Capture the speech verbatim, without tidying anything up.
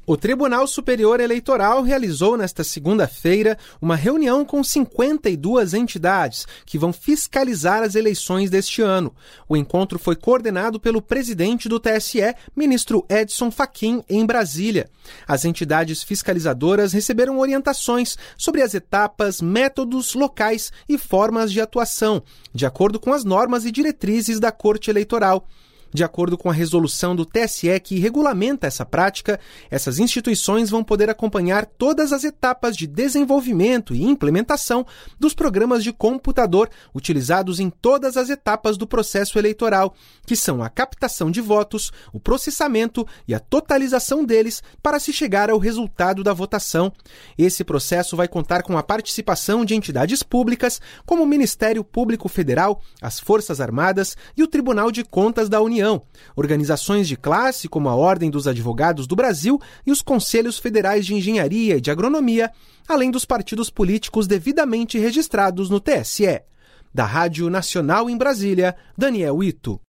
O Tribunal Superior Eleitoral realizou nesta segunda-feira uma reunião com cinquenta e duas entidades que vão fiscalizar as eleições deste ano. O encontro foi coordenado pelo presidente do T S E, ministro Edson Fachin, em Brasília. As entidades fiscalizadoras receberam orientações sobre as etapas, métodos, locais e formas de atuação, de acordo com as normas e diretrizes da Corte Eleitoral. De acordo com a resolução do T S E que regulamenta essa prática, essas instituições vão poder acompanhar todas as etapas de desenvolvimento e implementação dos programas de computador utilizados em todas as etapas do processo eleitoral, que são a captação de votos, o processamento e a totalização deles para se chegar ao resultado da votação. Esse processo vai contar com a participação de entidades públicas, como o Ministério Público Federal, as Forças Armadas e o Tribunal de Contas da União. Organizações de classe como a Ordem dos Advogados do Brasil e os Conselhos Federais de Engenharia e de Agronomia, além dos partidos políticos devidamente registrados no T S E. Da Rádio Nacional em Brasília, Daniel Ito.